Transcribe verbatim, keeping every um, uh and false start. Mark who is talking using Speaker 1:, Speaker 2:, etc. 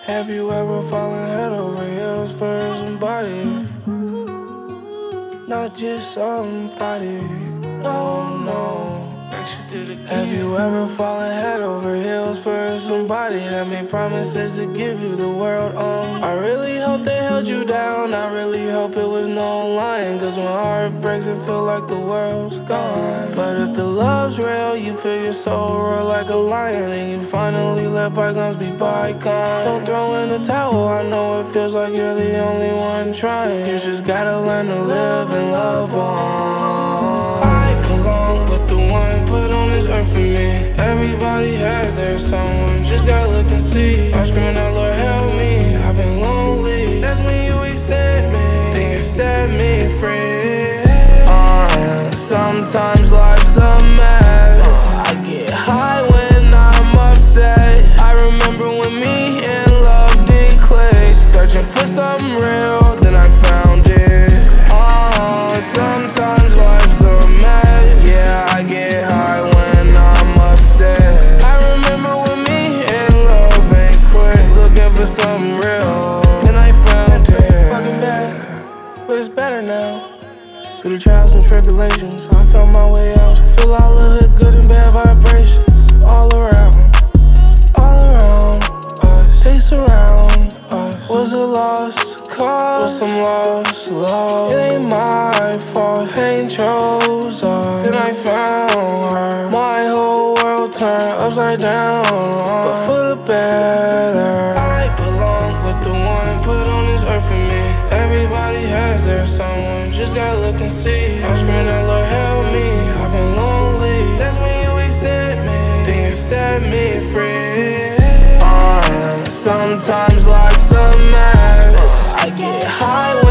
Speaker 1: Have you ever fallen head over heels for somebody? Not just somebody, no, no. Have you ever fallen head over heels for somebody that made promises to give you the world? Um, I really hope they held you down. I really hope it was no lying, cause when heart breaks it feel like the world's gone. But if the love's real, you feel your soul roar like a lion, and you finally let bygones be bygones. Don't throw in the towel, I know it feels like you're the only one trying. You just gotta learn to live and love on. I belong with the one put on this earth for me. Everybody has their someone, just gotta look and see. I'm screaming out, Lord help me, I've been lonely. That's when you accept me, then you set me free. uh, Sometimes life's a mess. I get high when I'm upset. I remember when me and love didn't click. Searching for something real, then I found it. uh, Sometimes life's a mess. Yeah, I get high when I'm upset. I remember when me and love ain't quit. Looking for something real, and I found it. Fucking bad, but it's better now. Through the trials and tribulations, I found my way out. Feel all of the good and bad vibrations all around, all around us. They surround us. Was a lost cause, was some lost love. It ain't my fault, pain chose us. Then I found her. My whole world turned upside down, but for the better. I belong with the one put on this earth for me. Everybody has their someone, just gotta look and see. I'm screaming out, Lord help me, I've been lonely. That's when you accept me, then you set me free. uh, Sometimes life's a mess. I get high